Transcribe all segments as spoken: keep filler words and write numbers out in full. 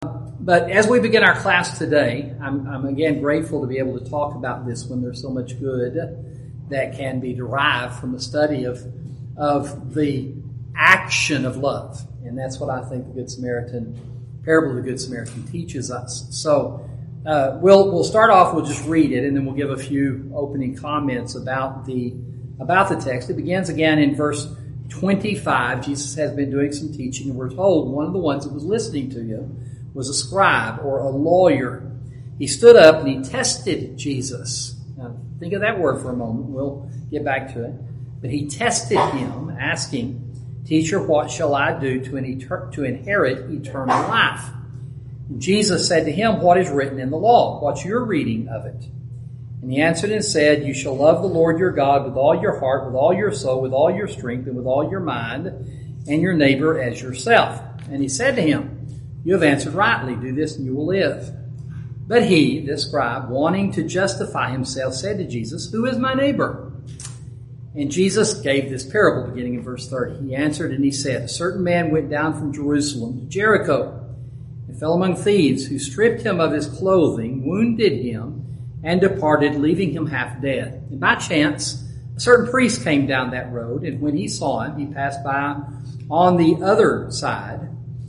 But as we begin our class today, I'm, I'm again grateful to be able to talk about this when there's so much good that can be derived from the study of, of the action of love. And that's what I think the Good Samaritan, parable of the Good Samaritan teaches us. So uh, we'll we'll start off, we'll just read it, and then we'll give a few opening comments about the about the text. It begins again in verse twenty-five. Jesus has been doing some teaching, and we're told one of the ones that was listening to him was a scribe or a lawyer. He stood up and he tested Jesus. Now, think of that word for a moment. We'll get back to it. But he tested him, asking, "Teacher, what shall I do to, an eter- to inherit eternal life?" And Jesus said to him, "What is written in the law? What's your reading of it?" And he answered and said, "You shall love the Lord your God with all your heart, with all your soul, with all your strength, and with all your mind, and your neighbor as yourself." And he said to him, "You have answered rightly. Do this and you will live." But he, this scribe, wanting to justify himself, said to Jesus, "Who is my neighbor?" And Jesus gave this parable beginning in verse thirty. He answered and he said, "A certain man went down from Jerusalem to Jericho and fell among thieves, who stripped him of his clothing, wounded him, and departed, leaving him half dead. And by chance, a certain priest came down that road, and when he saw him, he passed by on the other side.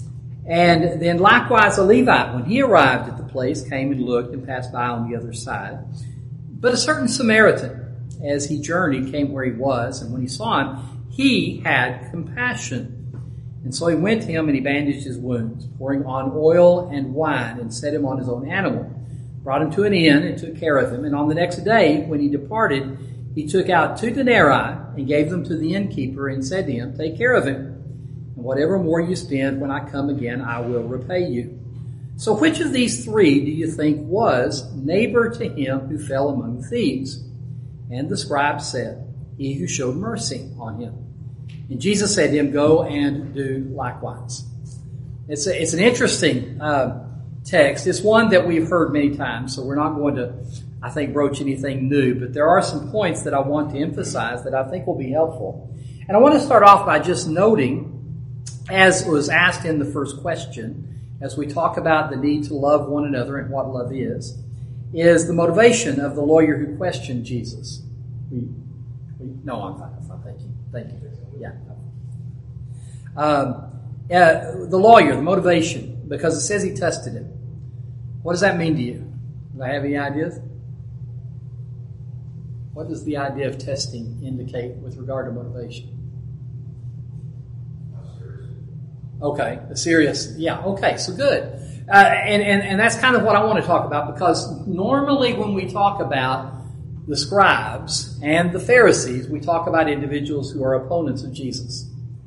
And then likewise a Levite, when he arrived at the place, came and looked and passed by on the other side. But a certain Samaritan, as he journeyed, came where he was, and when he saw him, he had compassion. And so he went to him and he bandaged his wounds, pouring on oil and wine, and set him on his own animal, brought him to an inn and took care of him. And on the next day, when he departed, he took out two denarii and gave them to the innkeeper and said to him, "Take care of him. And whatever more you spend, when I come again, I will repay you." So which of these three do you think was neighbor to him who fell among the thieves? And the scribe said, "He who showed mercy on him." And Jesus said to him, "Go and do likewise." It's a, it's an interesting uh, text. It's one that we've heard many times, so we're not going to, I think, broach anything new. But there are some points that I want to emphasize that I think will be helpful. And I want to start off by just noting, as was asked in the first question, as we talk about the need to love one another and what love is, is the motivation of the lawyer who questioned Jesus. We, we, no, I'm fine. I'm fine. Thank you. Thank you. Yeah. Um, uh, the lawyer, the motivation, because it says he tested him. What does that mean to you? Do I have any ideas? What does the idea of testing indicate with regard to motivation? Okay, the serious, yeah, okay, so good. Uh, and, and, and that's kind of what I want to talk about, because normally when we talk about the scribes and the Pharisees, we talk about individuals who are opponents of Jesus.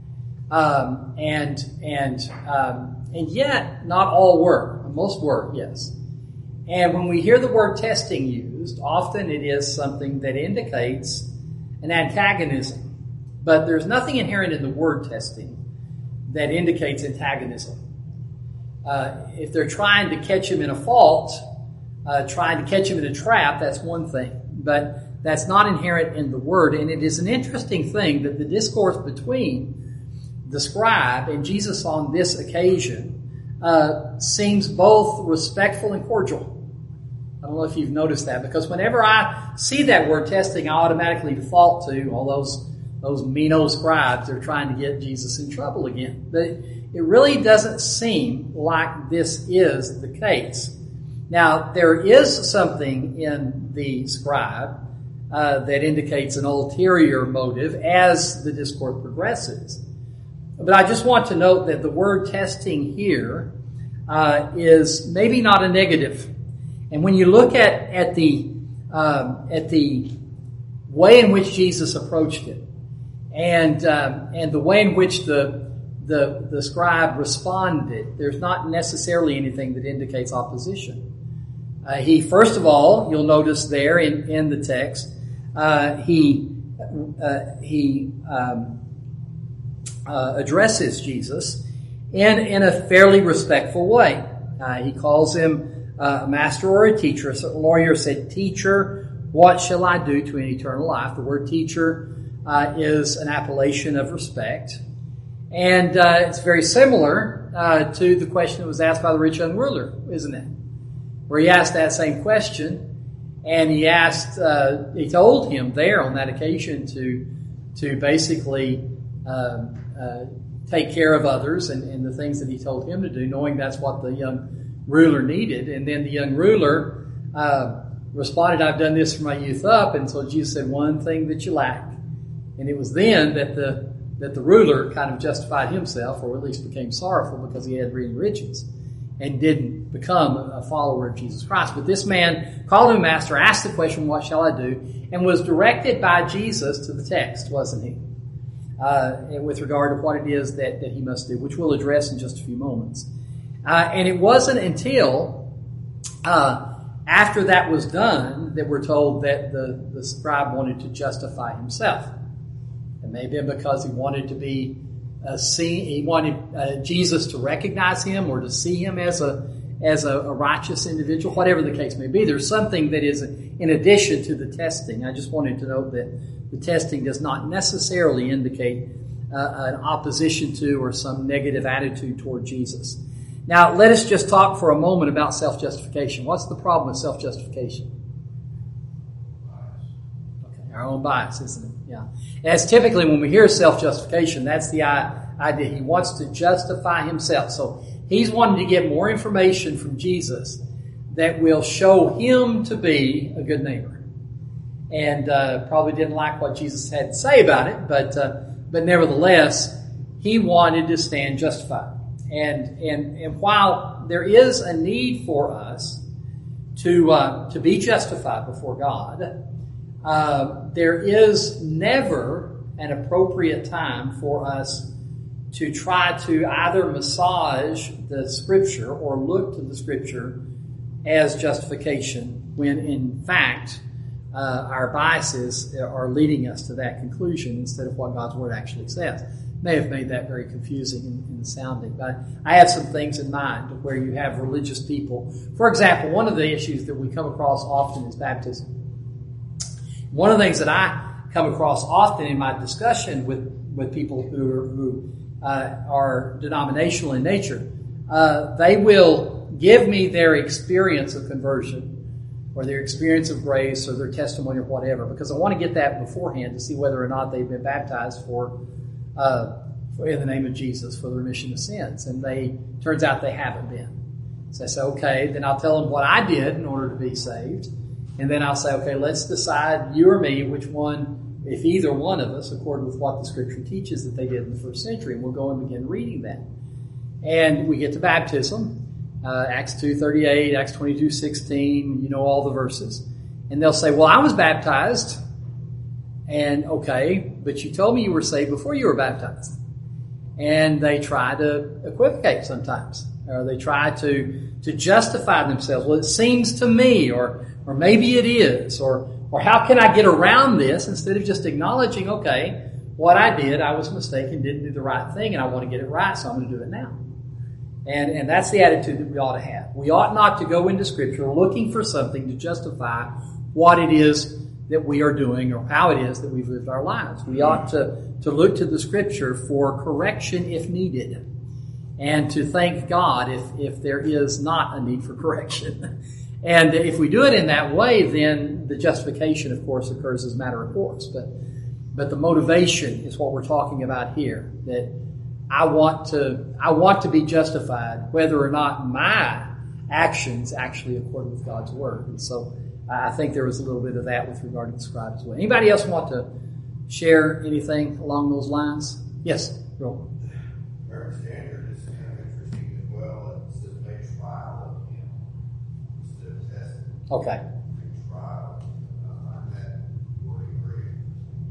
Um, and and um, and yet, not all were. Most were, yes. And when we hear the word testing used, often it is something that indicates an antagonism. But there's nothing inherent in the word testing that indicates antagonism. Uh, if they're trying to catch him in a fault, uh, trying to catch him in a trap, that's one thing. But that's not inherent in the word. And it is an interesting thing that the discourse between the scribe and Jesus on this occasion uh, seems both respectful and cordial. I don't know if you've noticed that, because whenever I see that word testing, I automatically default to all those Those mean old scribes are trying to get Jesus in trouble again. But it really doesn't seem like this is the case. Now, there is something in the scribe uh, that indicates an ulterior motive as the discourse progresses. But I just want to note that the word testing here uh, is maybe not a negative. And when you look at, at the um, at the way in which Jesus approached it, And um, and the way in which the, the the scribe responded, there's not necessarily anything that indicates opposition. Uh, he, first of all, you'll notice there in, in the text, uh, he uh, he um, uh, addresses Jesus in in a fairly respectful way. Uh, he calls him uh, a master or a teacher. So the lawyer said, "Teacher, what shall I do to an eternal life?" The word teacher Uh, is an appellation of respect. And uh, it's very similar uh, to the question that was asked by the rich young ruler, isn't it? Where he asked that same question, and he asked, uh, he told him there on that occasion to to basically um, uh, take care of others and, and the things that he told him to do, knowing that's what the young ruler needed. And then the young ruler uh, responded, "I've done this from my youth up." And so Jesus said, "One thing that you lack." And it was then that the that the ruler kind of justified himself, or at least became sorrowful because he had many riches and didn't become a follower of Jesus Christ. But this man called him master, asked the question, "What shall I do?" and was directed by Jesus to the text, wasn't he? Uh, with regard to what it is that, that he must do, which we'll address in just a few moments. Uh, and it wasn't until uh, after that was done that we're told that the, the scribe wanted to justify himself. It may have been because he wanted to be uh, seen, he wanted uh, Jesus to recognize him or to see him as a as a, a righteous individual, whatever the case may be. There's something that is in addition to the testing. I just wanted to note that the testing does not necessarily indicate uh, an opposition to or some negative attitude toward Jesus. Now, let us just talk for a moment about self-justification. What's the problem with self-justification? Okay, our own bias, isn't it? Yeah. As typically when we hear self-justification, that's the idea. He wants to justify himself. So he's wanting to get more information from Jesus that will show him to be a good neighbor. And uh, probably didn't like what Jesus had to say about it, but uh, but nevertheless, he wanted to stand justified. And and and while there is a need for us to uh, to be justified before God, uh, there is never an appropriate time for us to try to either massage the Scripture or look to the Scripture as justification, when in fact uh, our biases are leading us to that conclusion instead of what God's Word actually says. May have made that very confusing in, in sounding, but I have some things in mind where you have religious people. For example, one of the issues that we come across often is baptism. One of the things that I come across often in my discussion with, with people who are, who uh, are denominational in nature, uh, they will give me their experience of conversion or their experience of grace or their testimony or whatever, because I want to get that beforehand to see whether or not they've been baptized for Uh, in the name of Jesus for the remission of sins. And they, turns out they haven't been. So I say, okay, then I'll tell them what I did in order to be saved. And then I'll say, okay, let's decide, you or me, which one, if either one of us, according with what the Scripture teaches that they did in the first century. And we'll go and begin reading that. And we get to baptism, uh, Acts two thirty-eight, Acts twenty-two sixteen, you know all the verses. And they'll say, well, I was baptized. And okay, but you told me you were saved before you were baptized. And they try to equivocate sometimes, or they try to to justify themselves. Well, it seems to me, or or maybe it is, or or how can I get around this, instead of just acknowledging, okay, what I did, I was mistaken, didn't do the right thing, and I want to get it right, so I'm going to do it now. And and that's the attitude that we ought to have. We ought not to go into Scripture looking for something to justify what it is that we are doing or how it is that we've lived our lives. We ought to, to look to the Scripture for correction if needed, and to thank God if, if there is not a need for correction. And if we do it in that way, then the justification, of course, occurs as a matter of course. But, but the motivation is what we're talking about here, that I want to, I want to be justified whether or not my actions actually accord with God's Word. And so I think there was a little bit of that with regard to the scribe as well. Anybody else want to share anything along those lines? Yes, Bill. American Standard is kind of interesting as well. It says make trial of him instead of testing. Okay. Make trial. I find that wording very interesting.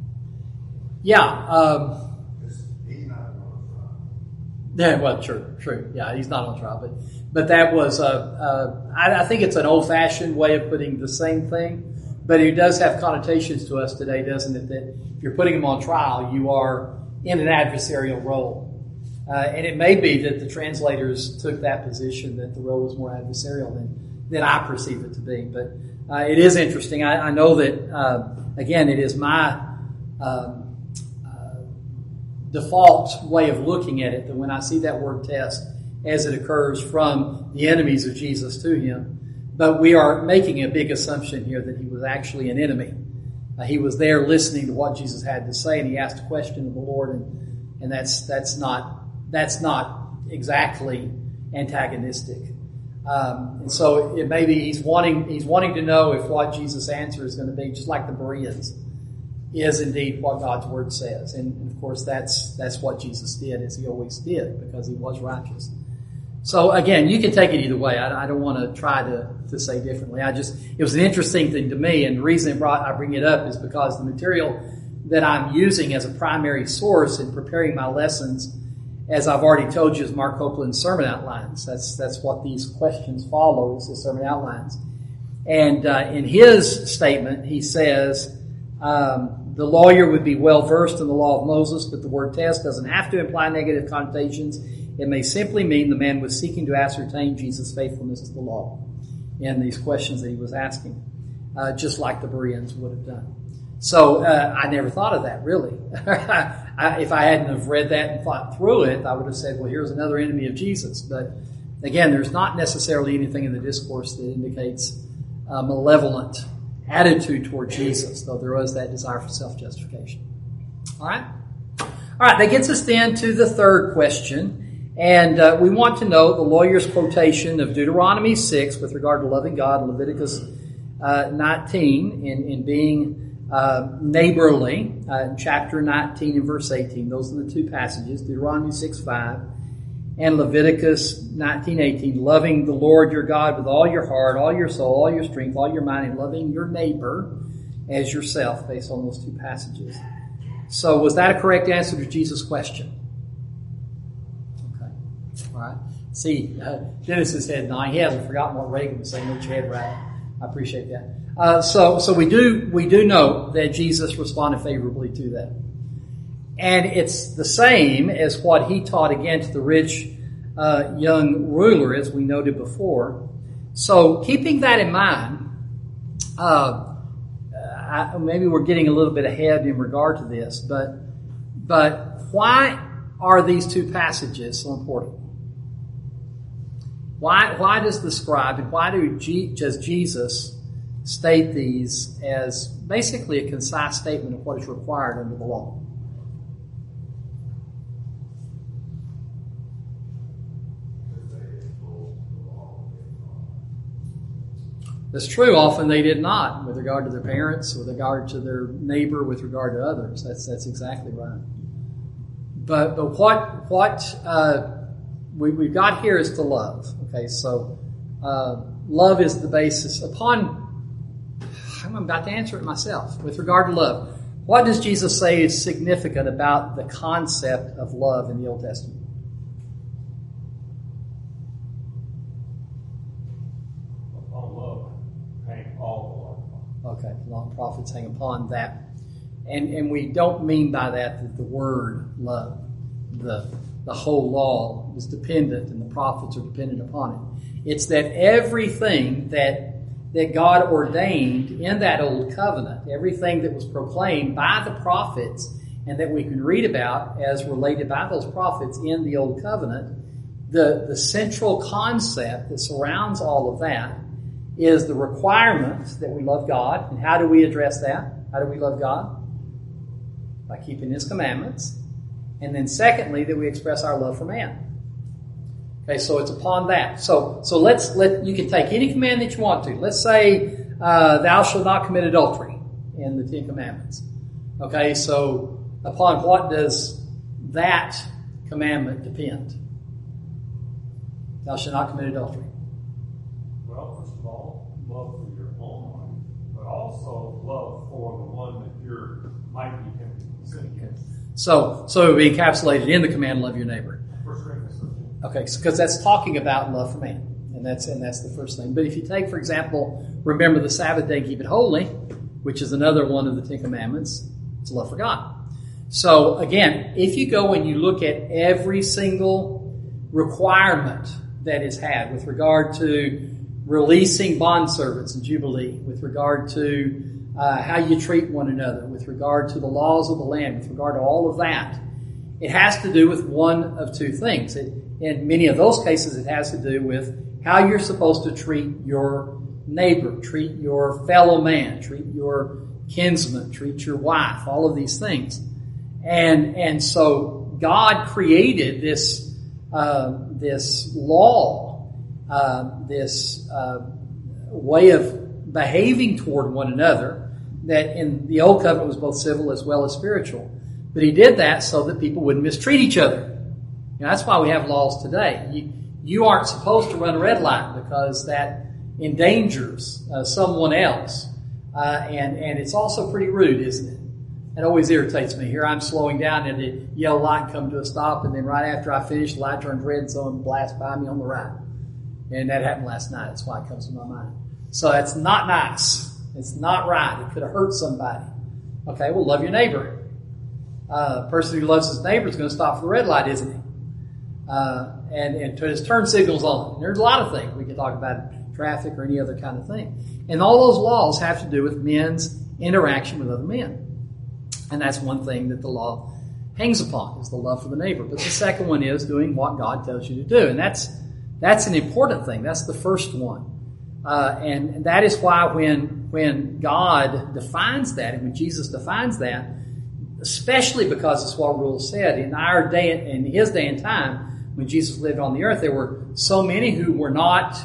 Yeah. Um, he's not on trial. Yeah, well, true, true. Yeah, he's not on trial, but but that was uh, uh, I, I think it's an old-fashioned way of putting the same thing, but it does have connotations to us today, doesn't it? That if you're putting him on trial, you are in an adversarial role, uh, and it may be that the translators took that position, that the role was more adversarial than than I perceive it to be. But uh, it is interesting. I, I know that uh, again, it is my Um, default way of looking at it, that when I see that word test, as it occurs from the enemies of Jesus to him. But we are making a big assumption here that he was actually an enemy. Uh, he was there listening to what Jesus had to say, and he asked a question of the Lord, and, and that's that's not that's not exactly antagonistic. Um, and so it maybe he's wanting he's wanting to know if what Jesus' answer is going to be, just like the Bereans, is indeed what God's word says. And, and of course, that's that's what Jesus did, as he always did, because he was righteous. So again, you can take it either way. I, I don't want to try to, to say differently. I just, it was an interesting thing to me, and the reason it brought, I bring it up is because the material that I'm using as a primary source in preparing my lessons, as I've already told you, is Mark Copeland's sermon outlines. That's that's what these questions follow, is the sermon outlines. And uh, in his statement, he says, um, the lawyer would be well versed in the law of Moses, but the word test doesn't have to imply negative connotations. It may simply mean the man was seeking to ascertain Jesus' faithfulness to the law in these questions that he was asking, uh, just like the Bereans would have done. So uh, I never thought of that, really. I, if I hadn't have read that and thought through it, I would have said, well, here's another enemy of Jesus. But again, there's not necessarily anything in the discourse that indicates a malevolent attitude toward Jesus, though there was that desire for self-justification. All right? All right, that gets us then to the third question. And uh, we want to know the lawyer's quotation of Deuteronomy six with regard to loving God, and Leviticus uh, nineteen in, in being uh, neighborly, uh, chapter nineteen and verse eighteen. Those are the two passages, Deuteronomy six five and Leviticus nineteen eighteen. Loving the Lord your God with all your heart, all your soul, all your strength, all your mind, and loving your neighbor as yourself, based on those two passages. So was that a correct answer to Jesus' question? All right. See, uh, Dennis's head nodding. He hasn't forgotten what Reagan was saying. Let your head right. I appreciate that. Uh, so, so we do we do know that Jesus responded favorably to that, and it's the same as what he taught again to the rich uh, young ruler, as we noted before. So, keeping that in mind, uh, I, maybe we're getting a little bit ahead in regard to this, but but why are these two passages so important? Why, why does the scribe and why do G, does Jesus state these as basically a concise statement of what is required under the law? That's true. Often they did not, with regard to their parents, with regard to their neighbor, with regard to others. That's that's exactly right. But but what what uh, we we've got here is to love. Okay, so uh, love is the basis upon. I'm about to answer it myself. With regard to love, what does Jesus say is significant about the concept of love in the Old Testament? Upon love, hang all the law. Okay, the law and prophets hang upon that. And and we don't mean by that that the word love, the the whole law is dependent and the prophets are dependent upon it. It's that everything that that God ordained in that old covenant, everything that was proclaimed by the prophets and that we can read about as related by those prophets in the old covenant, the, the central concept that surrounds all of that is the requirement that we love God. And how do we address that? How do we love God? By keeping His commandments. And then secondly, that we express our love for man. Okay, so it's upon that. So, so let's let you can take any command that you want to. Let's say, uh, thou shalt not commit adultery in the Ten Commandments. Okay, so upon what does that commandment depend? Thou shalt not commit adultery. Well, first of all, love for your own one, but also love for the one that you're might be tempted to sin against. So, so it would be encapsulated in the command, love your neighbor. First Corinthians. Okay, because that's talking about love for man, and that's and that's the first thing. But if you take, for example, remember the Sabbath day, keep it holy, which is another one of the Ten Commandments. It's love for God. So again, if you go and you look at every single requirement that is had with regard to releasing bondservants in Jubilee, with regard to uh, how you treat one another, with regard to the laws of the land, with regard to all of that, it has to do with one of two things. It, in many of those cases, it has to do with how you're supposed to treat your neighbor, treat your fellow man, treat your kinsman, treat your wife, all of these things. And, and so God created this, uh, this law, uh, this, uh, way of behaving toward one another that in the old covenant was both civil as well as spiritual. But he did that so that people wouldn't mistreat each other. And that's why we have laws today. You, you aren't supposed to run a red light because that endangers uh, someone else. Uh, and, and it's also pretty rude, isn't it? It always irritates me. Here I'm slowing down and the yellow light comes to a stop, and then right after I finish, the light turns red and someone blasts by me on the right. And that happened last night. That's why it comes to my mind. So that's not nice. It's not right. It could have hurt somebody. Okay, well, love your neighbor. Uh, a person who loves his neighbor is going to stop for the red light, isn't he? Uh, and, and to his turn signals on. And there's a lot of things we can talk about, traffic or any other kind of thing. And all those laws have to do with men's interaction with other men. And that's one thing that the law hangs upon, is the love for the neighbor. But the second one is doing what God tells you to do. And that's that's an important thing. That's the first one. Uh, and that is why when when God defines that, and when Jesus defines that, especially because it's what Rule said, in our day, in his day and time, when Jesus lived on the earth, there were so many who were not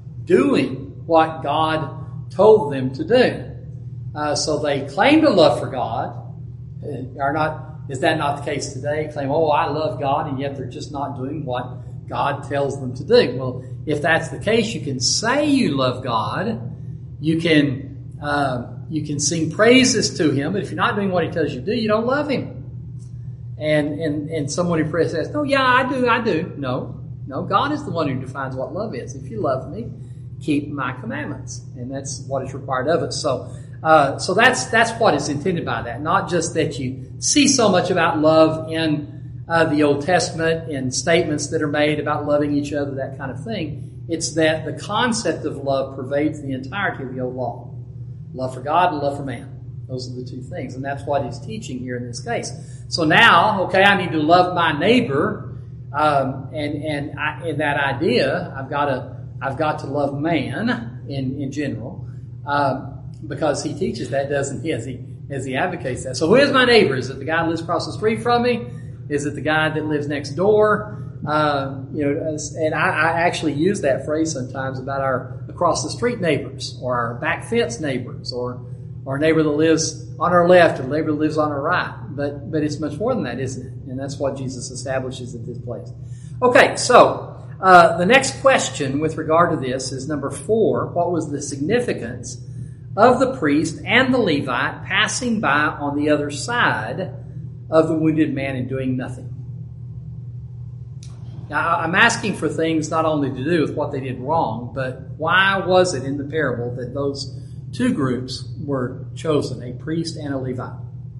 doing what God told them to do. Uh, so they claimed a love for God. Are not, is that not the case today? Claim, oh, I love God, and yet they're just not doing what God tells them to do. Well, if that's the case, you can say you love God. You can, uh, you can sing praises to Him, but if you're not doing what He tells you to do, you don't love Him. And, and, and someone who says, no, yeah, I do, I do. No, no, God is the one who defines what love is. If you love me, keep my commandments. And that's what is required of us. So, uh, so that's, that's what is intended by that. Not just that you see so much about love in, uh, the Old Testament and statements that are made about loving each other, that kind of thing. It's that the concept of love pervades the entirety of the old law. Love for God and love for man. Those are the two things. And that's what he's teaching here in this case. So now, okay, I need to love my neighbor. Um, and, and I, in that idea, I've got to, I've got to love man in, in general. Um, because he teaches that, doesn't he? As he, as he advocates that. So who is my neighbor? Is it the guy who lives across the street from me? Is it the guy that lives next door? Um, you know, and I, I actually use that phrase sometimes about our across the street neighbors, or our back fence neighbors, or or a neighbor that lives on our left, or a neighbor that lives on our right. But but it's much more than that, isn't it? And that's what Jesus establishes at this place. Okay, so uh, the next question with regard to this is number four. What was the significance of the priest and the Levite passing by on the other side of the wounded man and doing nothing? Now, I'm asking for things not only to do with what they did wrong, but why was it in the parable that those two groups were chosen, a priest and a Levite?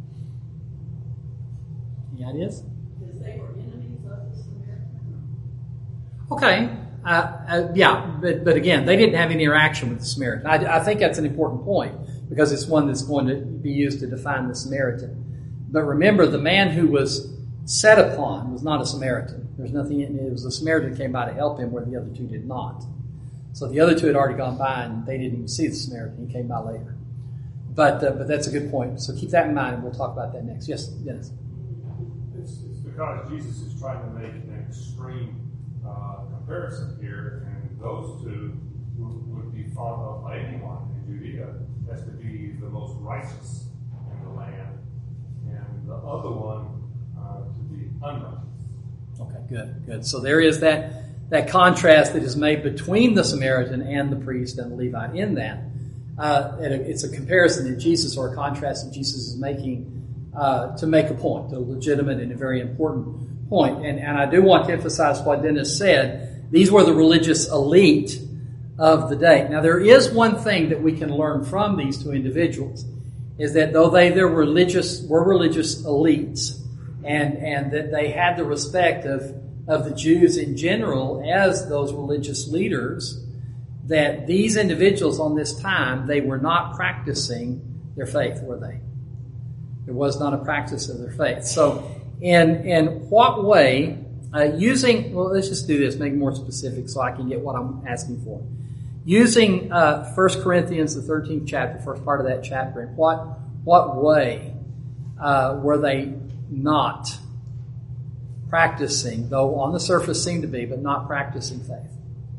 Any ideas? Because they were enemies of the Samaritan. Okay. Uh, uh, yeah, but, but again, they didn't have any interaction with the Samaritan. I, I think that's an important point, because it's one that's going to be used to define the Samaritan. But remember, the man who was set upon was not a Samaritan. There's nothing in it. It was the Samaritan that came by to help him, where the other two did not. So the other two had already gone by, and they didn't even see the Samaritan. He came by later. But uh, but that's a good point. So keep that in mind, and we'll talk about that next. Yes, Dennis? It's, it's because Jesus is trying to make an extreme uh, comparison here, and those two would, would be thought of by anyone in Judea as to be the most righteous in the land, and the other one uh, to be unrighteous. Okay, good, good. So there is that that contrast that is made between the Samaritan and the priest and the Levite in that. Uh, and it's a comparison that Jesus, or a contrast that Jesus is making uh, to make a point, a legitimate and a very important point. And, and I do want to emphasize what Dennis said. These were the religious elite of the day. Now, there is one thing that we can learn from these two individuals, is that though they they're religious were religious elites, and and that they had the respect of of the Jews in general as those religious leaders, that these individuals on this time, they were not practicing their faith, were they? There was not a practice of their faith. So in in what way Uh, using, well, let's just do this, make it more specific so I can get what I'm asking for. Using uh, First Corinthians, the thirteenth chapter, first part of that chapter, in what, what way uh, were they not practicing, though on the surface seemed to be, but not practicing faith?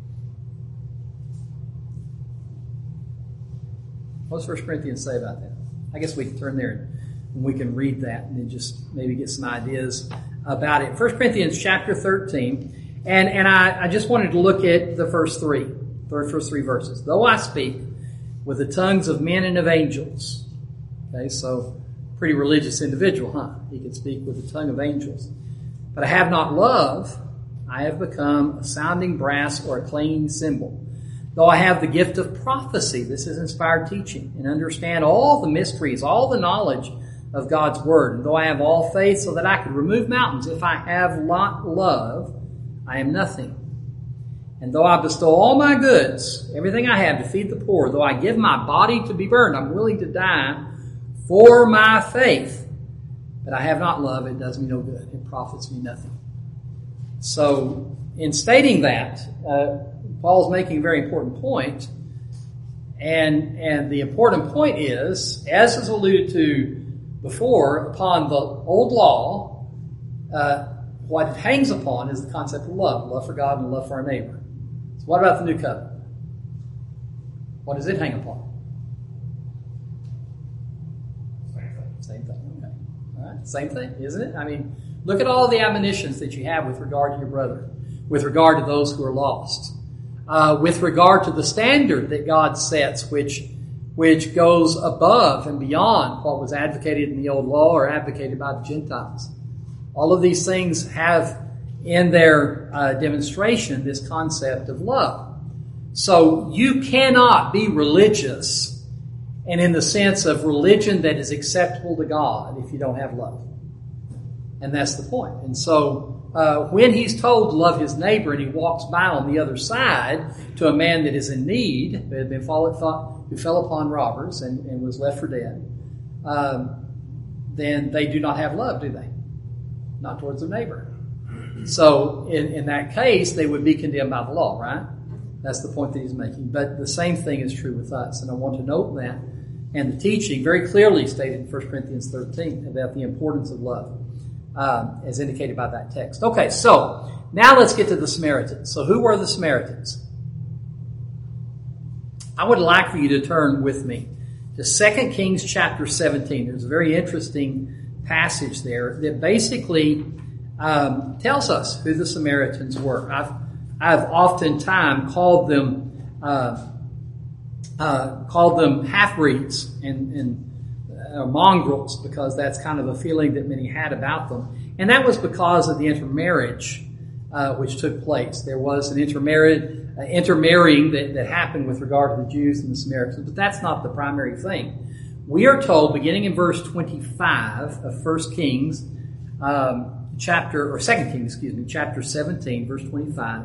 What does First Corinthians say about that? I guess we can turn there and we can read that and then just maybe get some ideas about it. First Corinthians chapter thirteen, and, and I, I just wanted to look at the first three, the first three verses. Though I speak with the tongues of men and of angels. Okay, so pretty religious individual, huh? He could speak with the tongue of angels. But I have not love, I have become a sounding brass or a clanging cymbal. Though I have the gift of prophecy, this is inspired teaching, and understand all the mysteries, all the knowledge of God's word. And though I have all faith so that I could remove mountains, if I have not love, I am nothing. And though I bestow all my goods, everything I have to feed the poor, though I give my body to be burned, I'm willing to die for my faith. But I have not love, it does me no good. It profits me nothing. So, in stating that, uh, Paul's making a very important point. And, and the important point is, as is alluded to before, upon the old law, uh, what it hangs upon is the concept of love. Love for God and love for our neighbor. So what about the new covenant? What does it hang upon? Same thing. Same thing, okay. All right, same thing, isn't it? I mean, look at all the admonitions that you have with regard to your brother, with regard to those who are lost, uh, with regard to the standard that God sets, which which goes above and beyond what was advocated in the old law or advocated by the Gentiles. All of these things have in their uh, demonstration this concept of love. So you cannot be religious and in the sense of religion that is acceptable to God if you don't have love. And that's the point. And so uh, when he's told to love his neighbor and he walks by on the other side to a man that is in need, who had been followed, who fell upon robbers and, and was left for dead, um, then they do not have love, do they? Not towards their neighbor. So in, in that case, they would be condemned by the law, right? That's the point that he's making. But the same thing is true with us. And I want to note that. And the teaching very clearly stated in First Corinthians thirteen about the importance of love, uh, as indicated by that text. Okay, so now let's get to the Samaritans. So who were the Samaritans? I would like for you to turn with me to Second Kings chapter seventeen. There's a very interesting passage there that basically um, tells us who the Samaritans were. I've I've oftentimes called them uh, uh, called them half-breeds and, and uh, mongrels, because that's kind of a feeling that many had about them, and that was because of the intermarriage uh, which took place. There was an intermarriage, uh, intermarrying that, that happened with regard to the Jews and the Samaritans, but that's not the primary thing. We are told, beginning in verse twenty-five of First Kings, um, chapter or Second Kings, excuse me, chapter seventeen, verse twenty-five.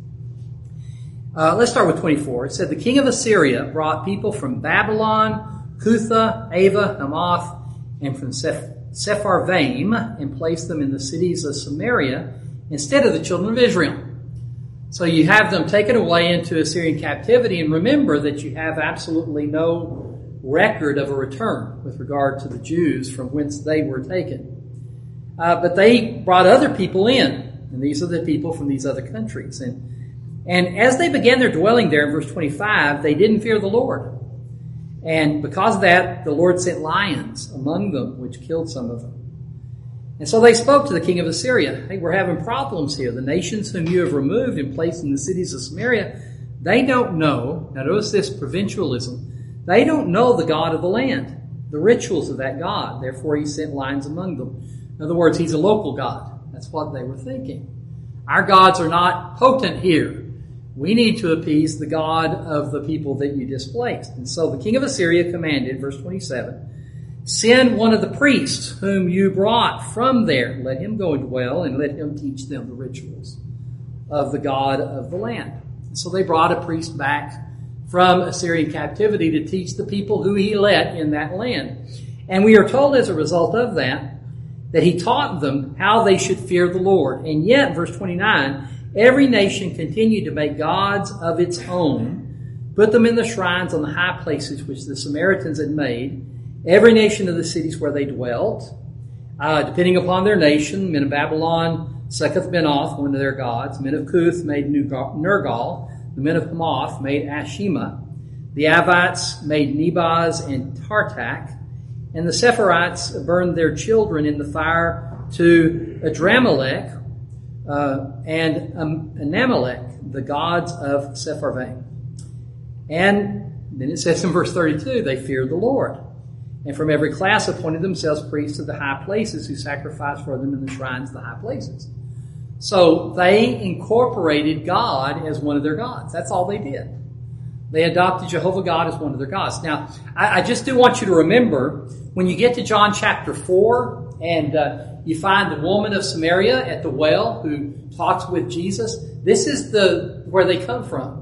Uh, let's start with twenty-four. It said, "The king of Assyria brought people from Babylon, Cutha, Ava, Hamath, and from Seph- Sepharvaim, and placed them in the cities of Samaria instead of the children of Israel." So you have them taken away into Assyrian captivity, and remember that you have absolutely no record of a return with regard to the Jews from whence they were taken. Uh, but they brought other people in, and these are the people from these other countries. And And as they began their dwelling there in verse twenty-five, they didn't fear the Lord. And because of that, the Lord sent lions among them, which killed some of them. And so they spoke to the king of Assyria. "Hey, we're having problems here. The nations whom you have removed and placed in the cities of Samaria, they don't know," now notice this provincialism, "they don't know the God of the land, the rituals of that God. Therefore he sent lions among them." In other words, he's a local God. That's what they were thinking. Our gods are not potent here. We need to appease the God of the people that you displaced. And so the king of Assyria commanded, verse twenty-seven, "Send one of the priests whom you brought from there. Let him go and dwell, and let him teach them the rituals of the God of the land." And so they brought a priest back from Assyrian captivity to teach the people who he let in that land. And we are told as a result of that, that he taught them how they should fear the Lord. And yet, verse twenty-nine, every nation continued to make gods of its own, put them in the shrines on the high places which the Samaritans had made, every nation of the cities where they dwelt, uh, depending upon their nation. Men of Babylon, Succoth-Benoth, one of their gods. Men of Cuth made Nergal. The men of Hamath made Ashima. The Avites made Nebaz and Tartak. And the Sephirites burned their children in the fire to Adramelech uh, and um, Anamelech, the gods of Sepharvaim. And then it says in verse thirty-two, they feared the Lord. And from every class appointed themselves priests of the high places who sacrificed for them in the shrines of the high places. So they incorporated God as one of their gods. That's all they did. They adopted Jehovah God as one of their gods. Now, I, I just do want you to remember, when you get to John chapter four, and uh, you find the woman of Samaria at the well who talks with Jesus, this is the where they come from.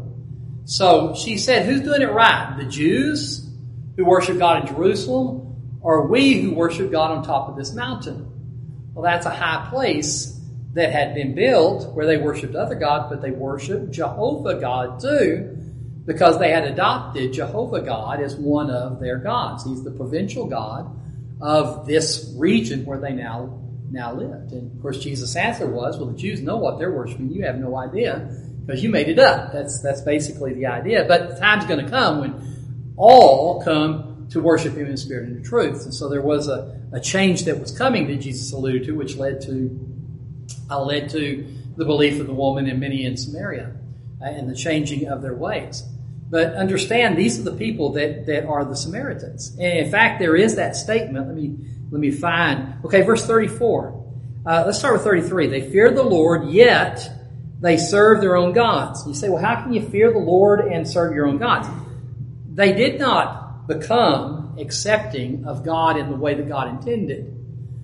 So she said, who's doing it right? The Jews who worship God in Jerusalem, or we who worship God on top of this mountain? Well, that's a high place that had been built where they worshiped other gods, but they worshiped Jehovah God too, because they had adopted Jehovah God as one of their gods. He's the provincial God of this region where they now, now lived. And of course, Jesus' answer was, well, the Jews know what they're worshiping. You have no idea because you made it up. That's, that's basically the idea. But the time's going to come when all come to worship Him in spirit and in truth. And so there was a, a change that was coming that Jesus alluded to, which led to, uh, led to the belief of the woman and many in Samaria uh, and the changing of their ways. But understand, these are the people that, that are the Samaritans. And in fact, there is that statement. Let me, let me find. Okay, verse thirty-four. Uh, let's start with thirty-three. They feared the Lord, yet they served their own gods. You say, well, how can you fear the Lord and serve your own gods? They did not become accepting of God in the way that God intended.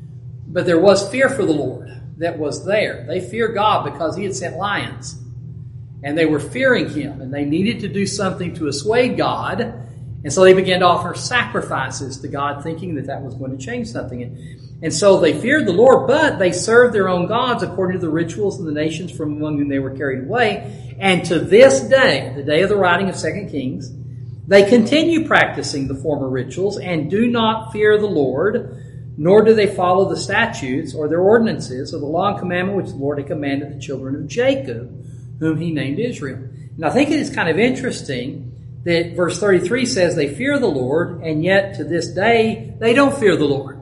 But there was fear for the Lord that was there. They feared God because He had sent lions. And they were fearing Him, and they needed to do something to assuage God. And so they began to offer sacrifices to God, thinking that that was going to change something. And, and so they feared the Lord, but they served their own gods according to the rituals of the nations from among whom they were carried away. And to this day, the day of the writing of Second Kings, they continue practicing the former rituals and do not fear the Lord, nor do they follow the statutes or their ordinances or the law and commandment which the Lord had commanded the children of Jacob, whom He named Israel. And I think it is kind of interesting that verse thirty-three says they fear the Lord, and yet to this day they don't fear the Lord.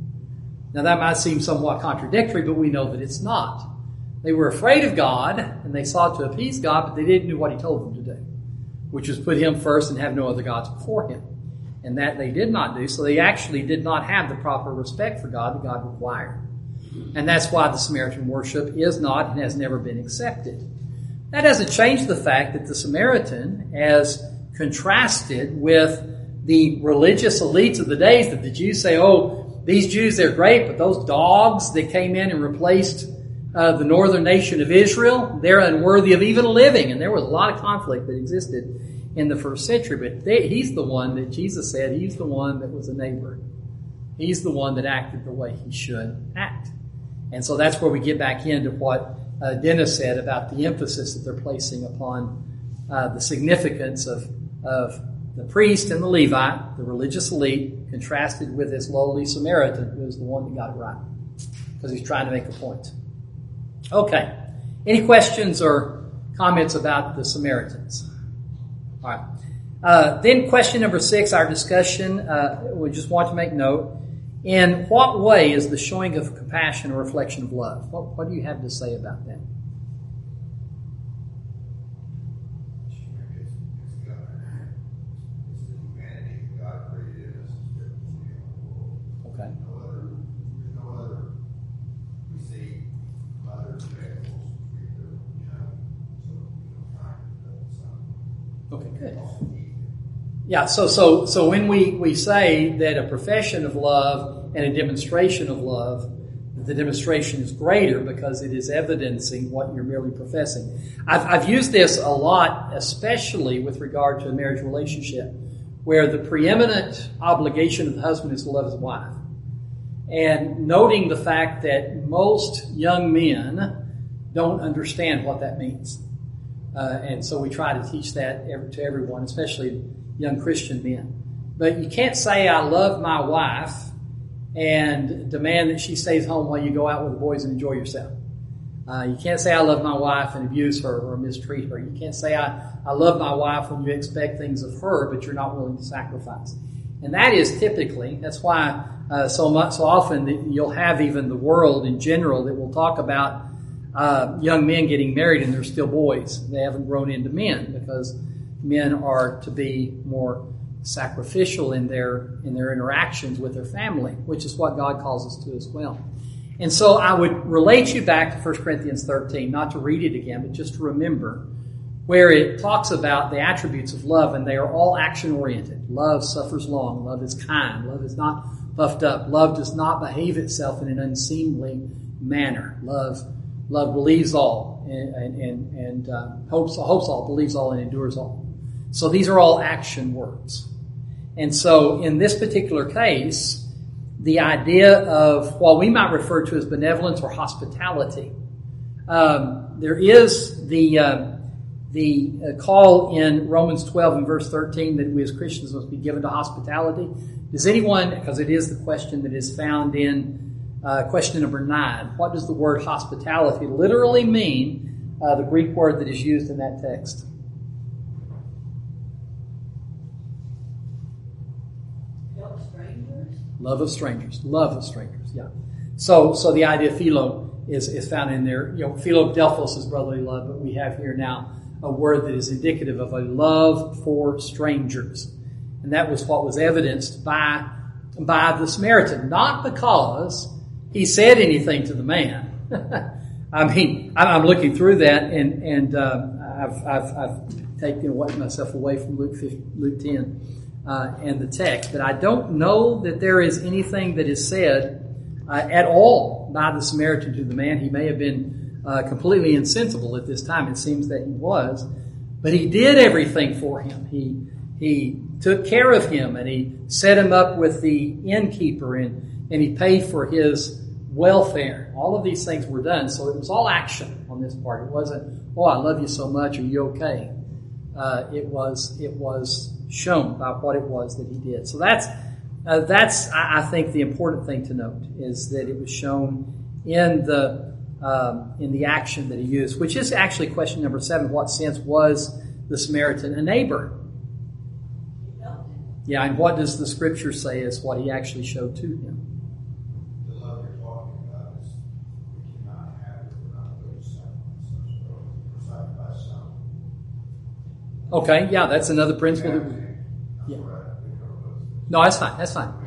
Now that might seem somewhat contradictory, but we know that it's not. They were afraid of God, and they sought to appease God, but they didn't do what He told them to do, which was put Him first and have no other gods before Him. And that they did not do, so they actually did not have the proper respect for God that God required. And that's why the Samaritan worship is not and has never been accepted. That doesn't change the fact that the Samaritan, as contrasted with the religious elites of the days, that the Jews say, oh, these Jews, they're great, but those dogs that came in and replaced uh, the northern nation of Israel, they're unworthy of even living. And there was a lot of conflict that existed in the first century. But they, he's the one that Jesus said, he's the one that was a neighbor. He's the one that acted the way he should act. And so that's where we get back into what Uh, Dennis said about the emphasis that they're placing upon uh, the significance of, of the priest and the Levite, the religious elite, contrasted with this lowly Samaritan who is the one that got it right, because he's trying to make a point. Okay. Any questions or comments about the Samaritans? All right. Uh, then question number six, our discussion, uh, we just want to make note. In what way is the showing of compassion a reflection of love? What, what do you have to say about that? It's, it's God. It's the humanity that God created in us is different from the world. Okay. No other, there's no other, we see other examples, we do, you know, so, you know, kind of, so. Okay, good. Yeah, so so so when we, we say that a profession of love and a demonstration of love, the demonstration is greater because it is evidencing what you're merely professing. I've, I've used this a lot, especially with regard to a marriage relationship, where the preeminent obligation of the husband is to love his wife. and noting the fact that most young men don't understand what that means. Uh, and so we try to teach that every, to everyone, especially young Christian men. But you can't say, I love my wife, and demand that she stays home while you go out with the boys and enjoy yourself. Uh, you can't say, I love my wife, and abuse her or mistreat her. You can't say, I, I love my wife when you expect things of her, but you're not willing to sacrifice. And that is typically, that's why uh, so much, so often that you'll have even the world in general that will talk about uh, young men getting married and they're still boys. They haven't grown into men, because men are to be more sacrificial in their in their interactions with their family, which is what God calls us to as well. And so I would relate you back to First Corinthians thirteen, not to read it again, but just to remember, where it talks about the attributes of love, and they are all action-oriented. Love suffers long. Love is kind. Love is not puffed up. Love does not behave itself in an unseemly manner. Love love believes all, and, and, and, and uh, hopes, hopes all, believes all, and endures all. So these are all action words. And so in this particular case, the idea of what we might refer to as benevolence or hospitality, um, there is the uh, the uh, call in Romans twelve and verse thirteen that we as Christians must be given to hospitality. Does anyone, because it is the question that is found in uh, question number nine, what does the word hospitality literally mean, uh, the Greek word that is used in that text? Love of strangers. Love of strangers, yeah. So so the idea of philo is, is found in there. You know, Philadelphos is brotherly love, but we have here now a word that is indicative of a love for strangers. And that was what was evidenced by, by the Samaritan. Not because he said anything to the man. I mean, I'm looking through that, and, and uh, I've, I've, I've taken myself away from Luke fifteen, Luke ten. Uh, and the text, but I don't know that there is anything that is said uh, at all by the Samaritan to the man. He may have been uh, completely insensible at this time. It seems that he was, but he did everything for him. He he took care of him, and he set him up with the innkeeper, and and he paid for his welfare. All of these things were done, so it was all action on this part. It wasn't, oh, I love you so much, are you okay? Uh, it was it was. shown by what it was that he did. So that's, uh, that's I, I think, the important thing to note, is that it was shown in the um, in the action that he used, which is actually question number seven. What sense was the Samaritan a neighbor? Yeah, and what does the Scripture say is what he actually showed to him? The love you're talking about is we cannot have it without those sacrifices. Sacrifice some. Okay, yeah, that's another principle. That we, yeah. No, that's fine. That's fine.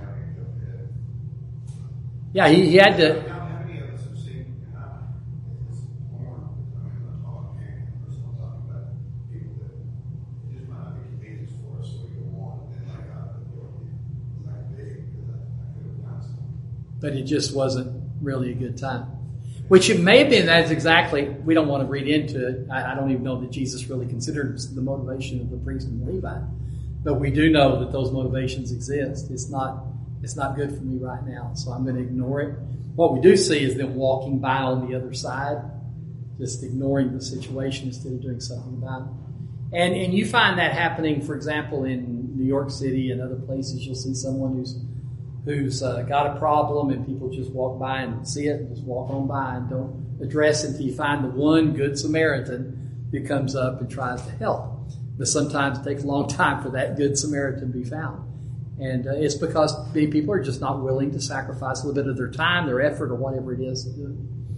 Yeah, he, he had to. How many of us have seen this porn? I mean, I'm talking or something about people that it just might not be convenient for us, so we go on and like I was like big because I, I could have done something. But it just wasn't really a good time. Which it may have been, that's exactly, we don't want to read into it. I, I don't even know that Jesus really considered the motivation of the priest and the Levite. But we do know that those motivations exist. It's not it's not good for me right now, so I'm going to ignore it. What we do see is them walking by on the other side, just ignoring the situation instead of doing something about it. And and you find that happening, for example, in New York City and other places. You'll see someone who's who's uh, got a problem, and people just walk by and see it and just walk on by and don't address it until you find the one good Samaritan who comes up and tries to help. But sometimes it takes a long time for that good Samaritan to be found. And uh, it's because people are just not willing to sacrifice a little bit of their time, their effort, or whatever it is to do.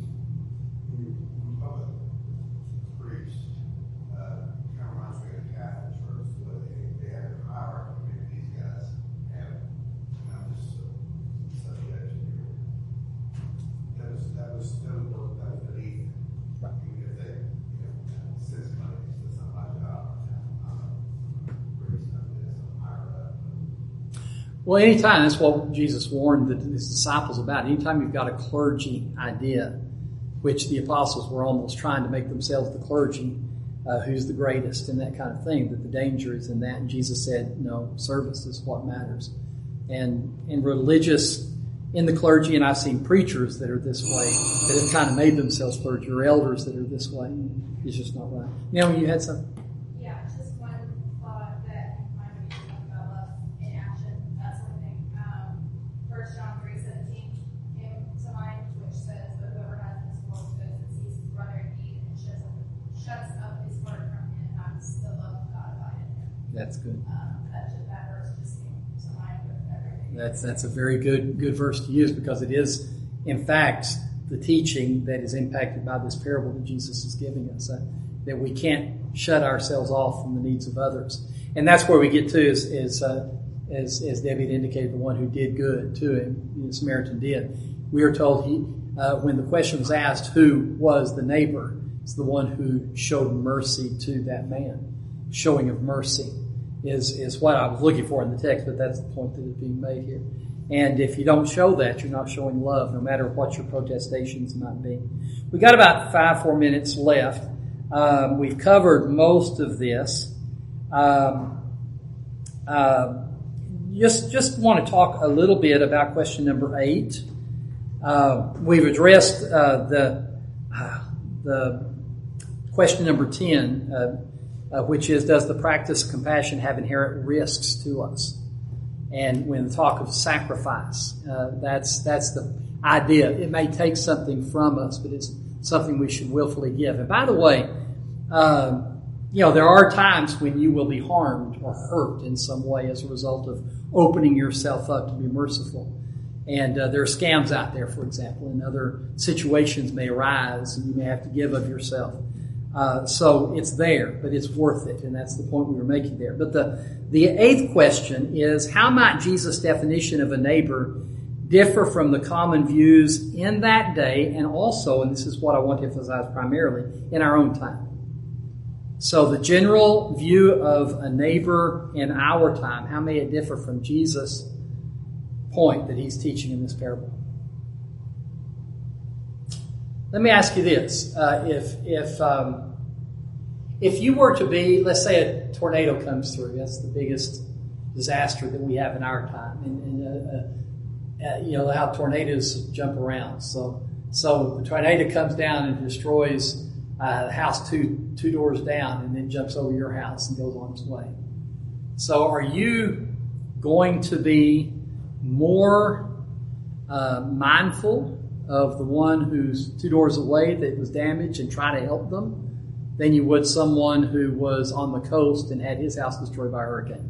Well, anytime, that's what Jesus warned his disciples about. Anytime you've got a clergy idea, which the apostles were almost trying to make themselves the clergy, uh, who's the greatest and that kind of thing, that the danger is in that. And Jesus said, no, service is what matters. And in religious in the clergy, and I've seen preachers that are this way, that have kind of made themselves clergy, or elders that are this way. It's just not right. Now, you had something? Yeah, just one thought that reminded me to talk about love in action, that sort of thing. Um, First John three seventeen came to mind, which says, "But whoever has this world's goods and sees his brother in need and shuts up, shuts up his heart from him, has the love of God abide in him." That's good. Um, that, just, that verse just came to mind with everything. That's that's a very good good verse to use, because it is, in fact, the teaching that is impacted by this parable that Jesus is giving us, uh, that we can't shut ourselves off from the needs of others. And that's where we get to, is, is uh, as, as Debbie had indicated, the one who did good to him, the Samaritan did. We are told he, uh, when the question was asked who was the neighbor, it's the one who showed mercy to that man. Showing of mercy is, is what I was looking for in the text, but that's the point that is being made here. And if you don't show that, you're not showing love, no matter what your protestations might be. We got about five, four minutes left. Um, we've covered most of this. Um, uh, just, just want to talk a little bit about question number eight. Uh, we've addressed uh, the uh, the question number ten, uh, uh, which is, does the practice of compassion have inherent risks to us? And when we talk of sacrifice, uh, that's that's the idea. It may take something from us, but it's something we should willfully give. And by the way, uh, you know, there are times when you will be harmed or hurt in some way as a result of opening yourself up to be merciful. And uh, there are scams out there, for example, and other situations may arise, and you may have to give of yourself. Uh, so it's there, but it's worth it, and that's the point we were making there. But the, the eighth question is, how might Jesus' definition of a neighbor differ from the common views in that day, and also, and this is what I want to emphasize primarily, in our own time? So the general view of a neighbor in our time, how may it differ from Jesus' point that he's teaching in this parable? Let me ask you this. Uh, if if um, if you were to be, let's say a tornado comes through, that's the biggest disaster that we have in our time. And, and uh, uh, you know how tornadoes jump around. So so the tornado comes down and destroys uh, the house two two doors down, and then jumps over your house and goes on its way. So are you going to be more uh, mindful of the one who's two doors away that was damaged and try to help them than you would someone who was on the coast and had his house destroyed by a hurricane?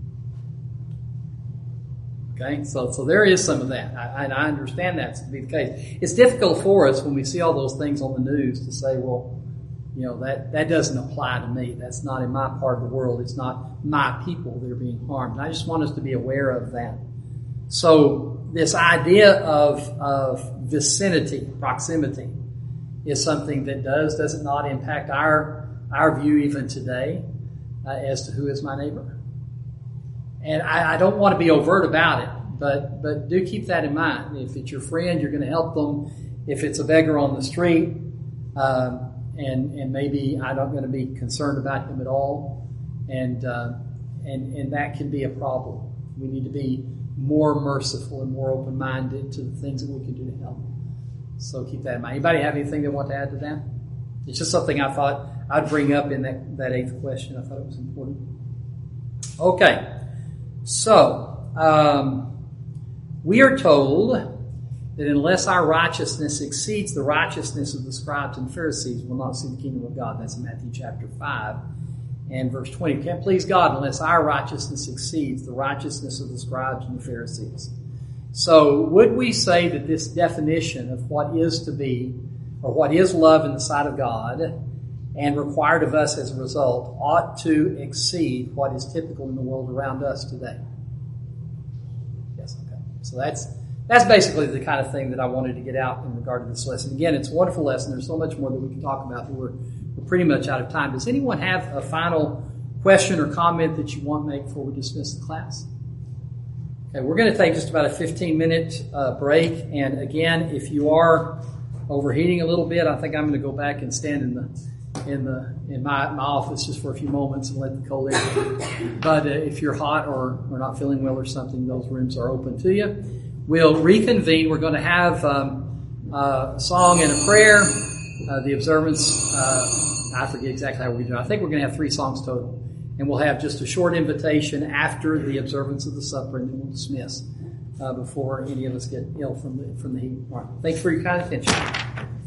Okay, so so there is some of that, I, and I understand that to be the case. It's difficult for us when we see all those things on the news to say, well, you know, that, that doesn't apply to me. That's not in my part of the world. It's not my people that are being harmed. And I just want us to be aware of that. So this idea of, of vicinity, proximity, is something that does, does it not impact our, our view even today uh, as to who is my neighbor? And I, I don't want to be overt about it, but, but do keep that in mind. If it's your friend, you're going to help them. If it's a beggar on the street, um, and, and maybe I'm not going to be concerned about him at all, and, uh, and, and that can be a problem. We need to be more merciful and more open-minded to the things that we can do to help. So keep that in mind. Anybody have anything they want to add to that? It's just something I thought I'd bring up in that, that eighth question. I thought it was important. Okay. So, um, we are told that unless our righteousness exceeds the righteousness of the scribes and Pharisees, we'll not see the kingdom of God. That's in Matthew chapter five. And verse twenty, we can't please God unless our righteousness exceeds the righteousness of the scribes and the Pharisees. So would we say that this definition of what is to be, or what is love in the sight of God, and required of us as a result, ought to exceed what is typical in the world around us today? Yes, okay. So that's that's basically the kind of thing that I wanted to get out in regard to this lesson. Again, it's a wonderful lesson. There's so much more that we can talk about, but we're We're pretty much out of time. Does anyone have a final question or comment that you want to make before we dismiss the class? Okay, we're going to take just about a fifteen minute uh, break. And again, if you are overheating a little bit, I think I'm going to go back and stand in the in the in my, my office just for a few moments and let the cold air. But uh, if you're hot or, or not feeling well or something, those rooms are open to you. we'll reconvene. We're going to have um, a song and a prayer. Uh, the observance, uh, I forget exactly how we're doing. I think we're going to have three songs total. And we'll have just a short invitation after the observance of the supper, and then we'll dismiss uh, before any of us get ill from the, from the heat. All right. Thanks for your kind attention.